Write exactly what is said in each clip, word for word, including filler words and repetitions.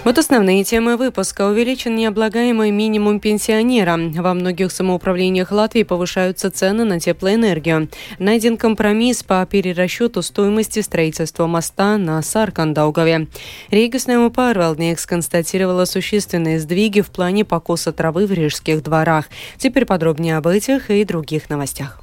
Вот основные темы выпуска. Увеличен необлагаемый минимум пенсионера. Во многих самоуправлениях Латвии повышаются цены на теплоэнергию. Найден компромисс по перерасчету стоимости строительства моста на Саркандаугаве. Рīgas nama pārvaldnieks констатировала существенные сдвиги в плане покоса травы в рижских дворах. Теперь подробнее об этих и других новостях.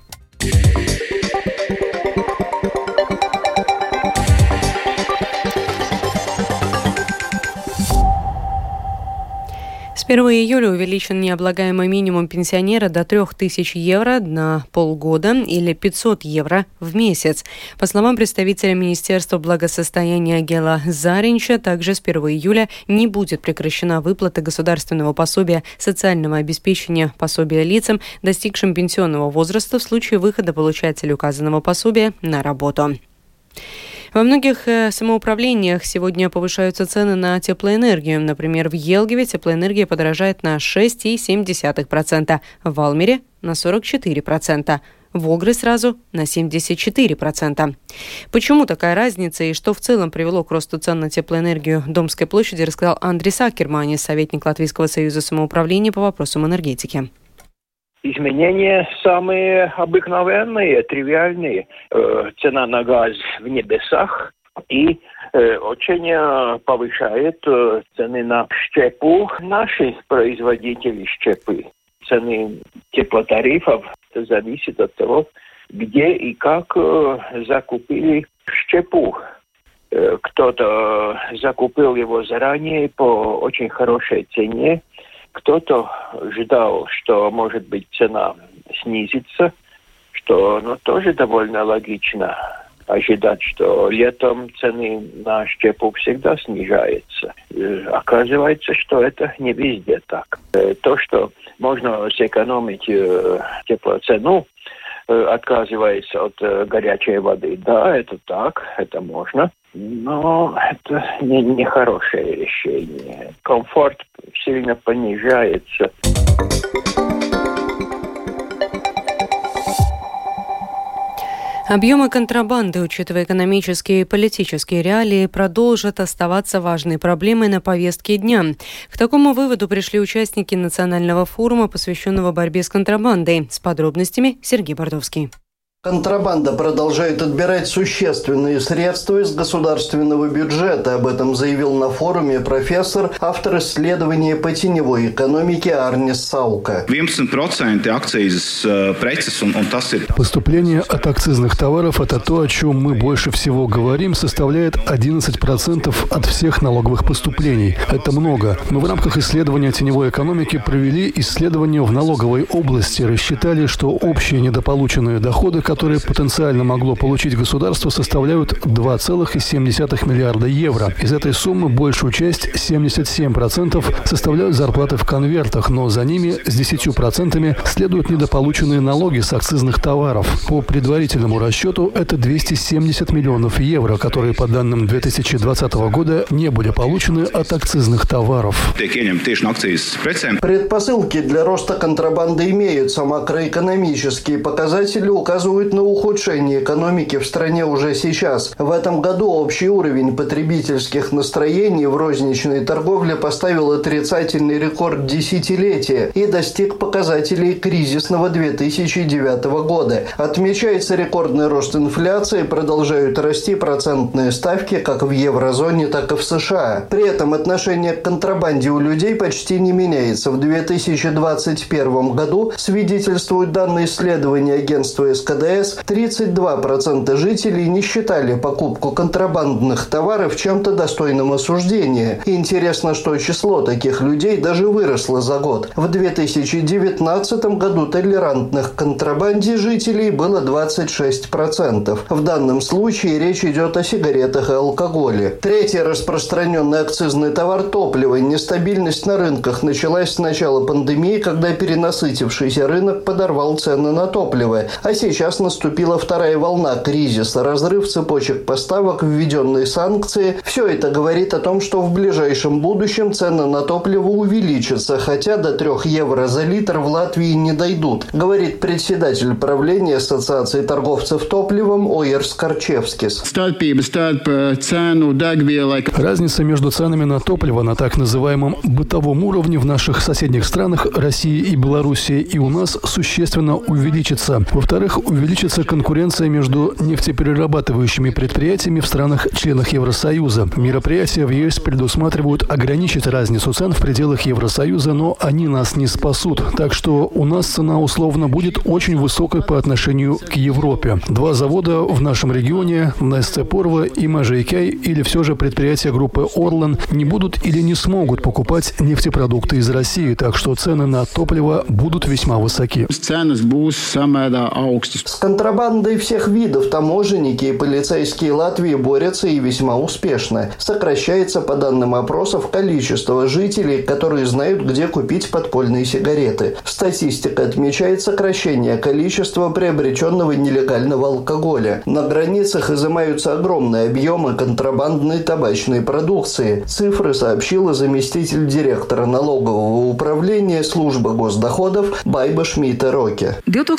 С первого июля увеличен необлагаемый минимум пенсионера до трех тысяч евро на полгода или пятьсот евро в месяц. По словам представителя Министерства благосостояния Гела Заринча, также с первого июля не будет прекращена выплата государственного пособия социального обеспечения пособия лицам, достигшим пенсионного возраста в случае выхода получателя указанного пособия на работу. Во многих самоуправлениях сегодня повышаются цены на теплоэнергию. Например, в Елгеве теплоэнергия подорожает на шесть целых семь десятых процента, в Валмере – на сорок четыре процента, в Огры сразу на семьдесят четыре процента. Почему такая разница и что в целом привело к росту цен на теплоэнергию Домской площади, рассказал Андрис Акерманис, советник Латвийского союза самоуправления по вопросам энергетики. Изменения самые обыкновенные, тривиальные. Э, цена на газ в небесах и э, очень э, повышает э, цены на щепу наши производители щепы. Цены теплотарифов зависят от того, где и как э, закупили щепу. Э, кто-то закупил его заранее по очень хорошей цене. Кто-то ждал, что, может быть, цена снизится, что ну, тоже довольно логично ожидать, что летом цены на щепу всегда снижаются. Оказывается, что это не везде так. То, что можно сэкономить теплоцену, отказываясь от горячей воды, да, это так, это можно. Но это не, не хорошее решение. Комфорт сильно понижается. Объемы контрабанды, учитывая экономические и политические реалии, продолжат оставаться важной проблемой на повестке дня. К такому выводу пришли участники национального форума, посвященного борьбе с контрабандой. С подробностями Сергей Бордовский. Контрабанда продолжает отбирать существенные средства из государственного бюджета. Об этом заявил на форуме профессор, автор исследования по теневой экономике Арнис Sauka. Поступление от акцизных товаров – это то, о чем мы больше всего говорим, составляет одиннадцать процентов от всех налоговых поступлений. Это много. Мы в рамках исследования теневой экономики провели исследование в налоговой области, рассчитали, что общие недополученные доходы, которые потенциально могло получить государство, составляют два целых семь десятых миллиарда евро. Из этой суммы большую часть, семьдесят семь процентов, составляют зарплаты в конвертах, но за ними с десятью процентами следуют недополученные налоги с акцизных товаров. По предварительному расчету это двести семьдесят миллионов евро, которые по данным две тысячи двадцатого года не были получены от акцизных товаров. Предпосылки для роста контрабанды имеются. Макроэкономические показатели указывают на ухудшение экономики в стране уже сейчас. В этом году общий уровень потребительских настроений в розничной торговле поставил отрицательный рекорд десятилетия и достиг показателей кризисного две тысячи девятого года. Отмечается рекордный рост инфляции, продолжают расти процентные ставки как в еврозоне, так и в США. При этом отношение к контрабанде у людей почти не меняется. В две тысячи двадцать первом году, свидетельствуют данные исследования агентства эс ка дэ эс, тридцать два процента жителей не считали покупку контрабандных товаров чем-то достойным осуждения. И интересно, что число таких людей даже выросло за год. В две тысячи девятнадцатом году толерантных к контрабанде жителей было двадцать шесть процентов. В данном случае речь идет о сигаретах и алкоголе. Третий распространенный акцизный товар – топливо. Нестабильность на рынках началась с начала пандемии, когда перенасытившийся рынок подорвал цены на топливо. А сейчас Сейчас наступила вторая волна кризиса, разрыв цепочек поставок, введенные санкции. Все это говорит о том, что в ближайшем будущем цены на топливо увеличатся, хотя до трех евро за литр в Латвии не дойдут, говорит председатель правления Ассоциации торговцев топливом Ойерс Карчевскис. Разница между ценами на топливо на так называемом бытовом уровне в наших соседних странах России и Белоруссии и у нас существенно увеличится. Во-вторых, увеличится конкуренция между нефтеперерабатывающими предприятиями в странах-членах Евросоюза. Мероприятия в ЕС предусматривают ограничить разницу цен в пределах Евросоюза, но они нас не спасут. Так что у нас цена условно будет очень высокой по отношению к Европе. Два завода в нашем регионе, Несце Порво и Мажейкяй, или все же предприятия группы Орлен, не будут или не смогут покупать нефтепродукты из России, так что цены на топливо будут весьма высоки. С контрабандой всех видов таможенники и полицейские Латвии борются и весьма успешно. Сокращается, по данным опросов, количество жителей, которые знают, где купить подпольные сигареты. Статистика отмечает сокращение количества приобретенного нелегального алкоголя. На границах изымаются огромные объемы контрабандной табачной продукции. Цифры сообщила заместитель директора налогового управления службы госдоходов Байба Шмидта-Роке.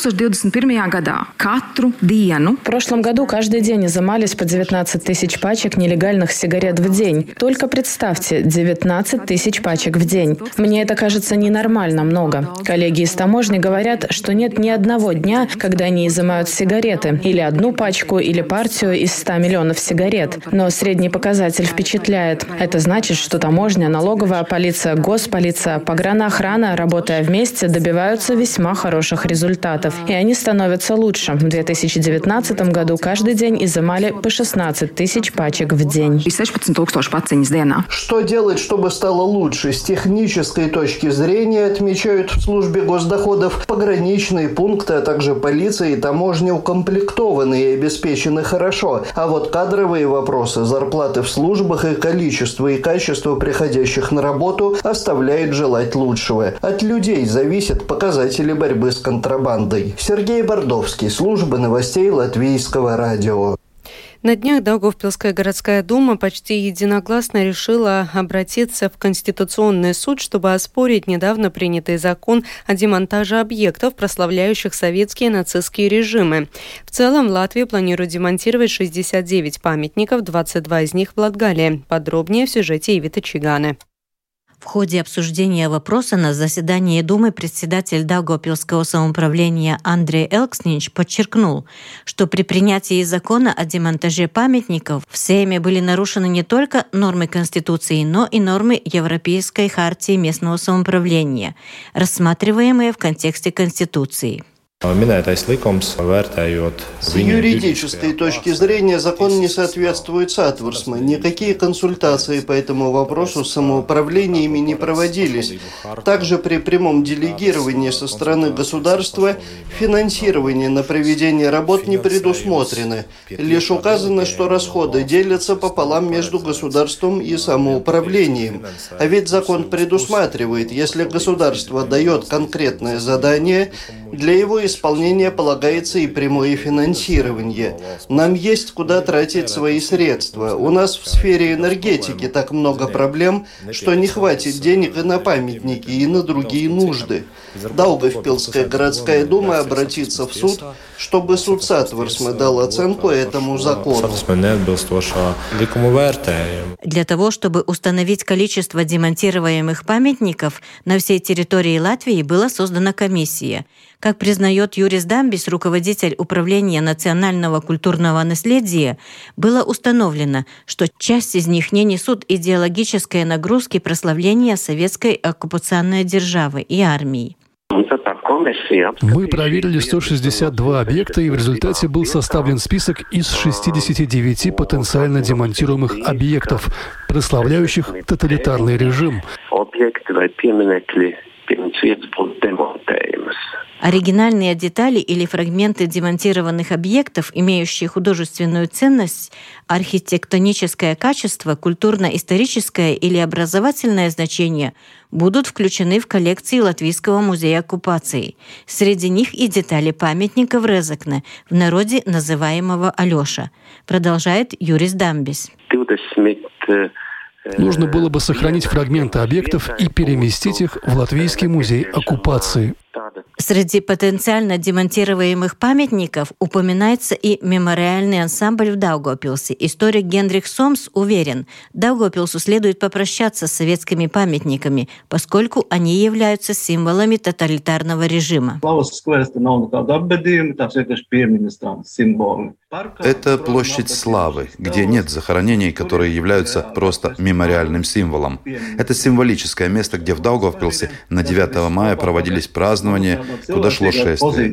В прошлом году каждый день изымались по девятнадцать тысяч пачек нелегальных сигарет в день. Только представьте, девятнадцать тысяч пачек в день. Мне это кажется ненормально много. Коллеги из таможни говорят, что нет ни одного дня, когда они изымают сигареты. Или одну пачку, или партию из ста миллионов сигарет. Но средний показатель впечатляет. Это значит, что таможня, налоговая полиция, госполиция, погранохрана, работая вместе, добиваются весьма хороших результатов. И они становятся лучше. В две тысячи девятнадцатом году каждый день изымали по шестнадцать тысяч пачек в день. Что делать, чтобы стало лучше? С технической точки зрения, отмечают в службе госдоходов, пограничные пункты, а также полиция и таможня укомплектованы и обеспечены хорошо. А вот кадровые вопросы, зарплаты в службах и количество и качество приходящих на работу оставляет желать лучшего. От людей зависят показатели борьбы с контрабандой. Сергей Бордовский, служба новостей Латвийского радио. На днях Даугавпилская городская дума почти единогласно решила обратиться в Конституционный суд, чтобы оспорить недавно принятый закон о демонтаже объектов, прославляющих советские и нацистские режимы. В целом Латвия планирует демонтировать шестьдесят девять памятников, двадцать два из них в Латгалии. Подробнее в сюжете Ивита Чиганы. В ходе обсуждения вопроса на заседании Думы председатель Даугавпилского самоуправления Андрей Элкснич подчеркнул, что при принятии закона о демонтаже памятников в Сейме были нарушены не только нормы Конституции, но и нормы Европейской хартии местного самоуправления, рассматриваемые в контексте Конституции. С юридической точки зрения закон не соответствует сатворсме. Никакие консультации по этому вопросу с самоуправлениями не проводились. Также при прямом делегировании со стороны государства финансирование на проведение работ не предусмотрено. Лишь указано, что расходы делятся пополам между государством и самоуправлением. А ведь закон предусматривает, если государство дает конкретное задание, для его исполнения полагается и прямое финансирование. Нам есть куда тратить свои средства. У нас в сфере энергетики так много проблем, что не хватит денег и на памятники, и на другие нужды. Даугавпилская городская дума обратится в суд, чтобы суд сатворсме дал оценку этому закону. Для того, чтобы установить количество демонтируемых памятников на всей территории Латвии, была создана комиссия. Как признает Юрис Дамбис, руководитель управления национального культурного наследия, было установлено, что часть из них не несут идеологической нагрузки прославления советской оккупационной державы и армии. Мы проверили сто шестьдесят два объекта, и в результате был составлен список из шестидесяти девяти потенциально демонтируемых объектов, прославляющих тоталитарный режим. Оригинальные детали или фрагменты демонтированных объектов, имеющие художественную ценность, архитектоническое качество, культурно-историческое или образовательное значение, будут включены в коллекции Латвийского музея оккупации. Среди них и детали памятника в Резекне, в народе называемого Алёша, продолжает Юрис Дамбис. Нужно было бы сохранить фрагменты объектов и переместить их в Латвийский музей оккупации. Среди потенциально демонтируемых памятников упоминается и мемориальный ансамбль в Даугавпилсе. Историк Генрих Сомс уверен, Даугавпилсу следует попрощаться с советскими памятниками, поскольку они являются символами тоталитарного режима. Это площадь славы, где нет захоронений, которые являются просто мемориальным символом. Это символическое место, где в Даугавпилсе на девятого мая проводились празднования, куда шло шествие.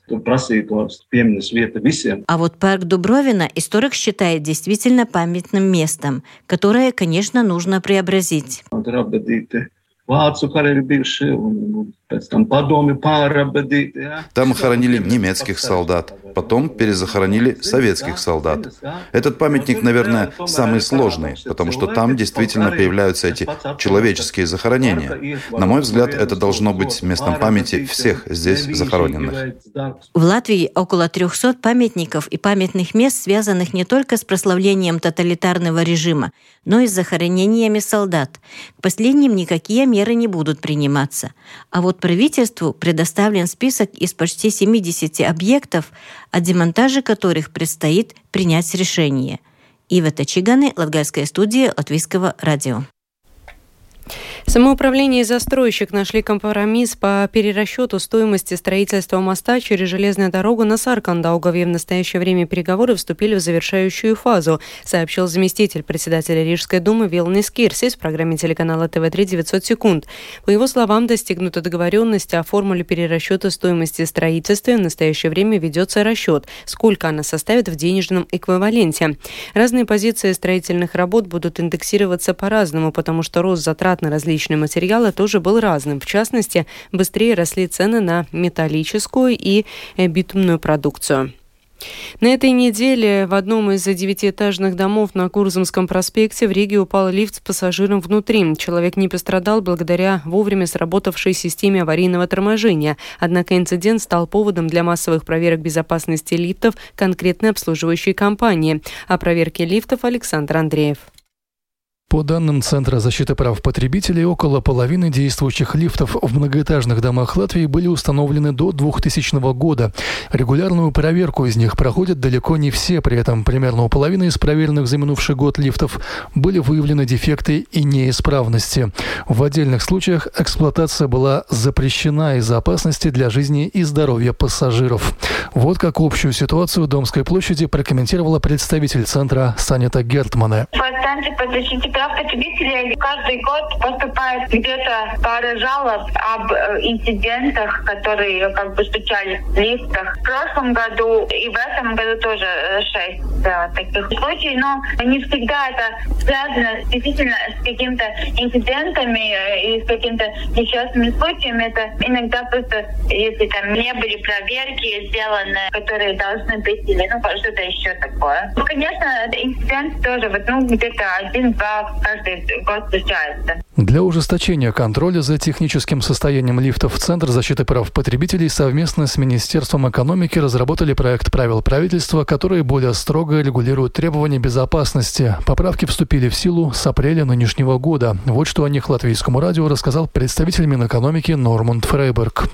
А вот парк Дубровина историк считает действительно памятным местом, которое, конечно, нужно преобразить. Там хоронили немецких солдат, потом перезахоронили советских солдат. Этот памятник, наверное, самый сложный, потому что там действительно появляются эти человеческие захоронения. На мой взгляд, это должно быть местом памяти всех здесь захороненных. В Латвии около трехсот памятников и памятных мест, связанных не только с прославлением тоталитарного режима, но и с захоронениями солдат. К последним никакие меры не будут приниматься. А вот правительству предоставлен список из почти семидесяти объектов, о демонтаже которых предстоит принять решение. Ива Тачиганы, Латгальская студия Латвийского радио. Самоуправление и застройщик нашли компромисс по перерасчету стоимости строительства моста через железную дорогу на Саркандаугаве. В настоящее время переговоры вступили в завершающую фазу, сообщил заместитель председателя Рижской думы Вилнис Кирсис в программе телеканала тэ вэ три девятьсот секунд. По его словам, достигнута договоренность о формуле перерасчета стоимости строительства. В настоящее время ведется расчет, сколько она составит в денежном эквиваленте. Разные позиции строительных работ будут индексироваться по-разному, потому что рост затрат на различные материалы тоже был разным. В частности, быстрее росли цены на металлическую и битумную продукцию. На этой неделе в одном из девятиэтажных домов на Курзамском проспекте в Риге упал лифт с пассажиром внутри. Человек не пострадал благодаря вовремя сработавшей системе аварийного торможения. Однако инцидент стал поводом для массовых проверок безопасности лифтов конкретной обслуживающей компании. О проверке лифтов Александр Андреев. По данным Центра защиты прав потребителей, около половины действующих лифтов в многоэтажных домах Латвии были установлены до двухтысячного года. Регулярную проверку из них проходят далеко не все. При этом примерно у половины из проверенных за минувший год лифтов были выявлены дефекты и неисправности. В отдельных случаях эксплуатация была запрещена из-за опасности для жизни и здоровья пассажиров. Вот как общую ситуацию в Домской площади прокомментировала представитель Центра Санита Гертмане. Потребителей каждый год поступает где-то пара жалоб об инцидентах, которые как бы случались в лифтах. В прошлом году и в этом году тоже шесть да, таких случаев, но не всегда это связано действительно с какими-то инцидентами и с какими-то несчастными случаями. Это иногда просто, если там не были проверки сделаны, которые должны быть, или ну что-то еще такое. Ну, конечно, инцидент тоже вот, ну, где-то один-два каждый год случается. Для ужесточения контроля за техническим состоянием лифтов Центр защиты прав потребителей совместно с Министерством экономики разработали проект правил правительства, которые более строго регулируют требования безопасности. Поправки вступили в силу с апреля нынешнего года. Вот что о них Латвийскому радио рассказал представитель Минэкономики Нормунд Фрейберг.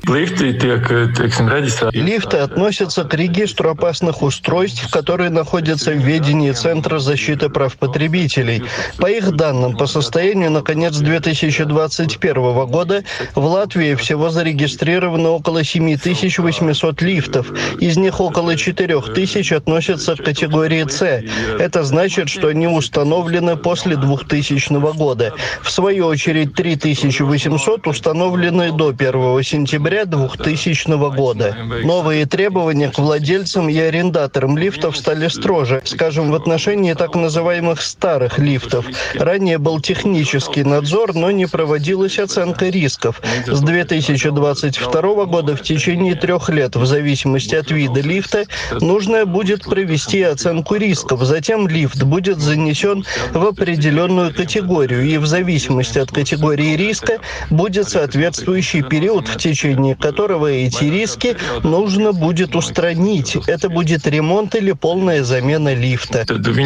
Лифты относятся к регистру опасных устройств, которые находятся в ведении Центра защиты прав потребителей. По их данным, по состоянию на конец две тысячи двадцать первого года в Латвии всего зарегистрировано около семь тысяч восемьсот лифтов. Из них около четыре тысячи относятся к категории С. Это значит, что они установлены после двухтысячного года. В свою очередь, три тысячи восемьсот установлены до первого сентября двухтысячного года. Новые требования к владельцам и арендаторам лифтов стали строже, скажем, в отношении так называемых старых лифтов. Ранее был технический надзор, надзор, но не проводилась оценка рисков. С две тысячи двадцать второго года в течение трех лет, в зависимости от вида лифта, нужно будет провести оценку рисков. Затем лифт будет занесен в определенную категорию, и в зависимости от категории риска будет соответствующий период, в течение которого эти риски нужно будет устранить. Это будет ремонт или полная замена лифта.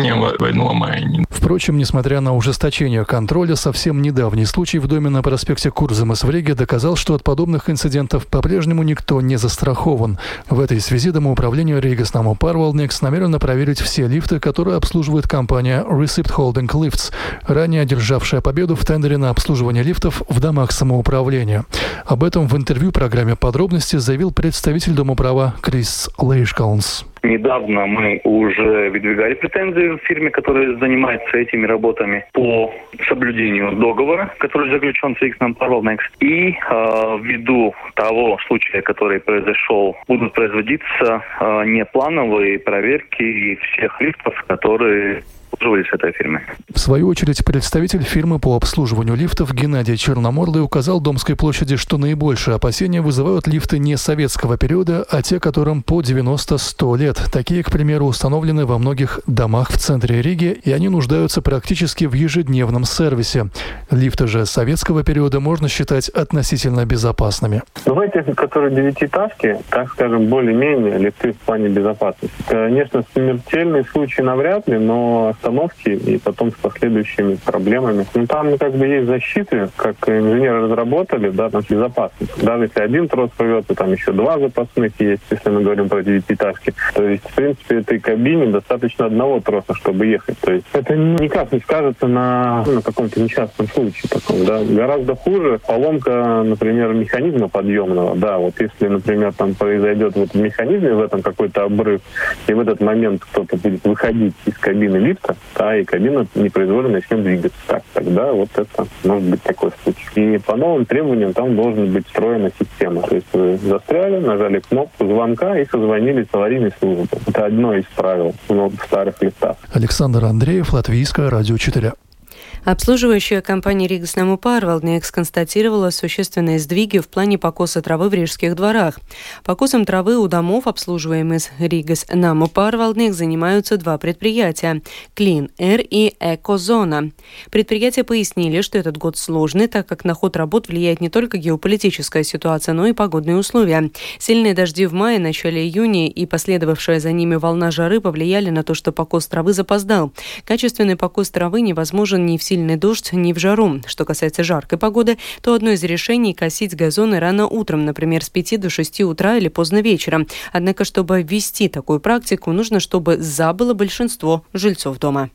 Впрочем, несмотря на ужесточение контроля, совсем недавний случай в доме на проспекте Курзамас в Риге доказал, что от подобных инцидентов по-прежнему никто не застрахован. В этой связи домоуправление Риgas Namu Pārvaldnieks намерено проверить все лифты, которые обслуживает компания Receipt Holding Lifts, ранее одержавшая победу в тендере на обслуживание лифтов в домах самоуправления. Об этом в интервью программе «Подробности» заявил представитель Домоуправа Крис Лейшкалнс. Недавно мы уже выдвигали претензии в фирме, которая занимается этими работами по соблюдению договора, который заключен с Риgas Namu Pārvaldnieks. И э, ввиду того случая, который произошел, будут производиться э, неплановые проверки всех лифтов, которые обслуживались этой фирмой. В свою очередь, представитель фирмы по обслуживанию лифтов Геннадий Черноморлый указал Домской площади, что наибольшие опасения вызывают лифты не советского периода, а те, которым по девяносто-сто лет. Такие, к примеру, установлены во многих домах в центре Риги, и они нуждаются практически в ежедневном сервисе. Лифты же советского периода можно считать относительно безопасными. В этих, которые девятиэтажки, так скажем, более-менее лифты в плане безопасности. Конечно, смертельный случай навряд ли, но остановки и потом с последующими проблемами. Ну, там как бы есть защиты, как инженеры разработали, да, там безопасность. Даже если один трос рвется, там еще два запасных есть, если мы говорим про девятиэтажки. То есть, в принципе, этой кабине достаточно одного троса, чтобы ехать. То есть это никак не скажется на, на каком-то несчастном случае таком, да. Гораздо хуже поломка, например, механизма подъемного. Да, вот если, например, там произойдет вот в механизме в этом какой-то обрыв, и в этот момент кто-то будет выходить из кабины лифта, да, и кабина непроизвольно начнет двигаться. Так, тогда вот это может быть такой случай. И по новым требованиям там должна быть встроена система. То есть вы застряли, нажали кнопку звонка и созвонили с аварийной службой. Это одно из правил в старых лифтах. Александр Андреев, Латвийское радио четыре. Обслуживающая компания Риgas Namu Pārvaldnieks констатировала существенные сдвиги в плане покоса травы в рижских дворах. Покосом травы у домов, обслуживаемых Риgas Namu Pārvaldnieks, занимаются два предприятия – Clean Air и Экозона. Предприятия пояснили, что этот год сложный, так как на ход работ влияет не только геополитическая ситуация, но и погодные условия. Сильные дожди в мае, начале июня и последовавшая за ними волна жары повлияли на то, что покос травы запоздал. Качественный покос травы невозможен ни в сильный дождь, ни в жару. Что касается жаркой погоды, то одно из решений – косить газоны рано утром, например, с пяти до шести утра или поздно вечером. Однако, чтобы ввести такую практику, нужно, чтобы за было большинство жильцов дома.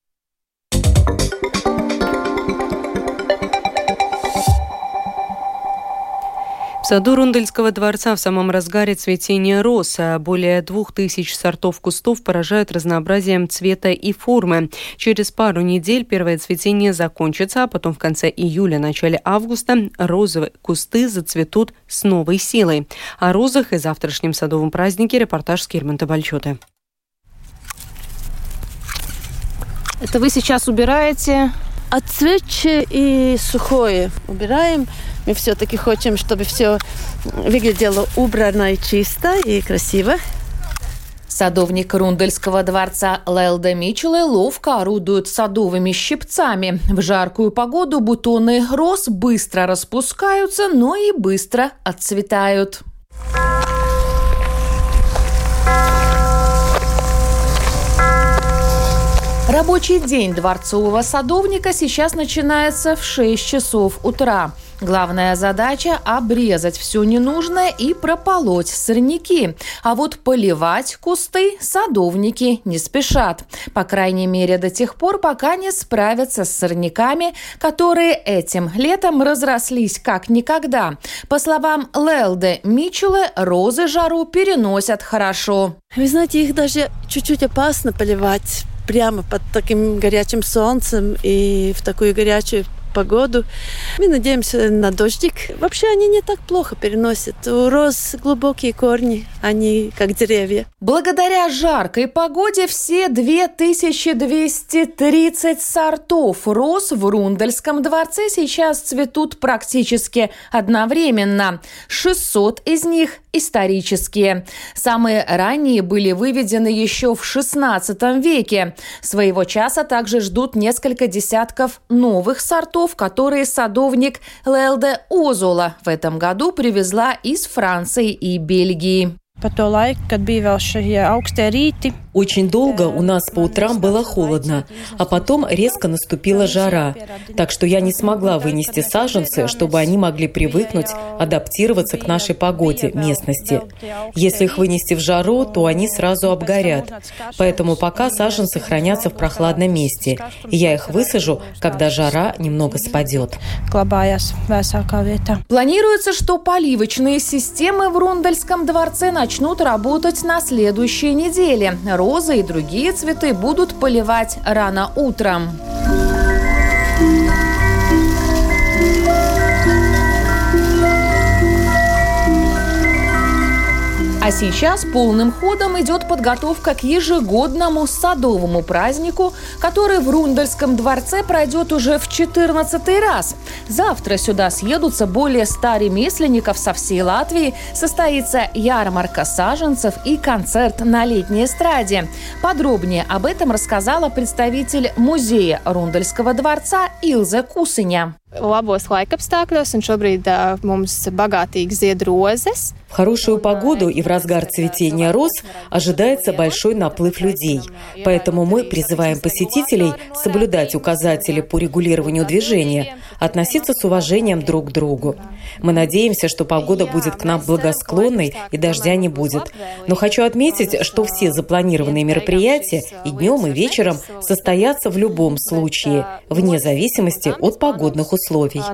В саду Рундельского дворца в самом разгаре цветения роз. Более двух тысяч сортов кустов поражают разнообразием цвета и формы. Через пару недель первое цветение закончится, а потом в конце июля, начале августа розовые кусты зацветут с новой силой. О розах и завтрашнем садовом празднике репортаж с Кирманта Бальчоты. Это вы сейчас убираете? Отцветшее и сухое убираем. Мы все-таки хотим, чтобы все выглядело убрано и чисто, и красиво. Садовник Рундельского дворца Лелде Мичеле ловко орудует садовыми щипцами. В жаркую погоду бутоны роз быстро распускаются, но и быстро отцветают. Рабочий день дворцового садовника сейчас начинается в шесть часов утра. Главная задача – обрезать все ненужное и прополоть сорняки. А вот поливать кусты садовники не спешат. По крайней мере, до тех пор, пока не справятся с сорняками, которые этим летом разрослись как никогда. По словам Лелде Мичеле, розы жару переносят хорошо. Вы знаете, их даже чуть-чуть опасно поливать прямо под таким горячим солнцем и в такую горячую погоду. Мы надеемся на дождик. Вообще они не так плохо переносят. У роз глубокие корни, они как деревья. Благодаря жаркой погоде все две тысячи двести тридцать сортов роз в Рундельском дворце сейчас цветут практически одновременно. шестьсот из них исторические. Самые ранние были выведены еще в шестнадцатом веке. Своего часа также ждут несколько десятков новых сортов, которые садовник Лелде Озола в этом году привезла из Франции и Бельгии. Очень долго у нас по утрам было холодно, а потом резко наступила жара. Так что я не смогла вынести саженцы, чтобы они могли привыкнуть, адаптироваться к нашей погоде, местности. Если их вынести в жару, то они сразу обгорят. Поэтому пока саженцы хранятся в прохладном месте. И я их высажу, когда жара немного спадет. Планируется, что поливочные системы в Рундельском дворце начнут работать на следующей неделе. Розы и другие цветы будут поливать рано утром. А сейчас полным ходом идет подготовка к ежегодному садовому празднику, который в Рундельском дворце пройдет уже в четырнадцатый раз. Завтра сюда съедутся более ста ремесленников со всей Латвии, состоится ярмарка саженцев и концерт на летней эстраде. Подробнее об этом рассказала представитель музея Рундельского дворца Илзе Кусиņa. В хорошую погоду и в разгар цветения роз ожидается большой наплыв людей. Поэтому мы призываем посетителей соблюдать указатели по регулированию движения, относиться с уважением друг к другу. Мы надеемся, что погода будет к нам благосклонной и дождя не будет. Но хочу отметить, что все запланированные мероприятия и днем, и вечером состоятся в любом случае, вне зависимости от погодных условий.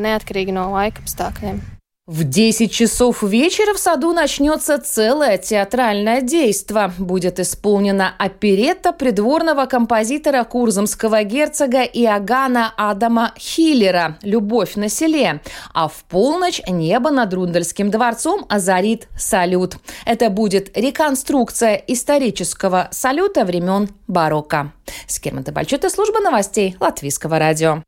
В десять часов вечера в саду начнется целое театральное действо. Будет исполнена оперетта придворного композитора курзамского герцога Иоганна Адама Хиллера «Любовь на селе». А в полночь небо над Рундельским дворцом озарит салют. Это будет реконструкция исторического салюта времен барокко. Скирманта Бальчута, служба новостей Латвийского радио.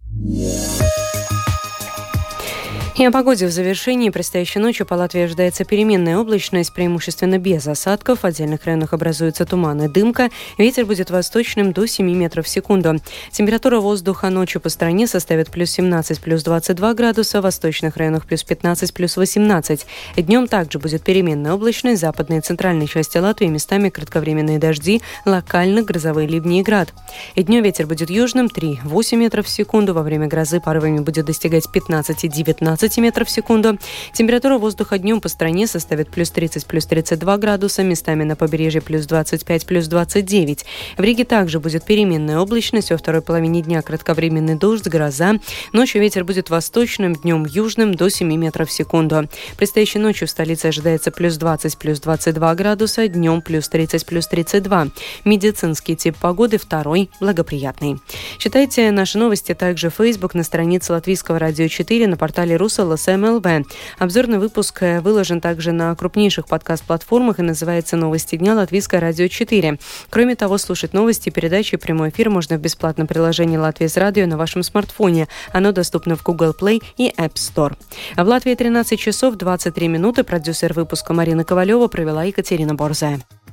И о погоде в завершении. Предстоящей ночью по Латвии ожидается переменная облачность, преимущественно без осадков. В отдельных районах образуется туман и дымка. Ветер будет восточным до семи метров в секунду. Температура воздуха ночью по стране составит плюс семнадцать, плюс двадцать два градуса. В восточных районах плюс пятнадцать, плюс восемнадцать. Днем также будет переменная облачность. В западной и центральной части Латвии местами кратковременные дожди, локально грозовые ливни и град. И днем ветер будет южным три-восемь метров в секунду. Во время грозы порывами будет достигать пятнадцать-девятнадцать метров в секунду. Температура воздуха днем по стране составит плюс тридцать, плюс тридцать два градуса, местами на побережье плюс двадцать пять, плюс двадцать девять. В Риге также будет переменная облачность, во второй половине дня кратковременный дождь, гроза. Ночью ветер будет восточным, днем южным до семи метров в секунду. Предстоящей ночью в столице ожидается плюс двадцать, плюс двадцать два градуса, днем плюс тридцать, плюс тридцать два. Медицинский тип погоды второй, благоприятный. Читайте наши новости также в Facebook, на странице Латвийского радио четыре, на портале Рус ЛСМЛВ. Обзорный выпуск выложен также на крупнейших подкаст-платформах и называется «Новости дня. Латвийское радио четыре». Кроме того, слушать новости, передачи и прямой эфир можно в бесплатном приложении «Латвия с радио» на вашем смартфоне. Оно доступно в Google Play и App Store. А в Латвии тринадцать часов двадцать три минуты. Продюсер выпуска Марина Ковалева, провела Екатерина Борзая.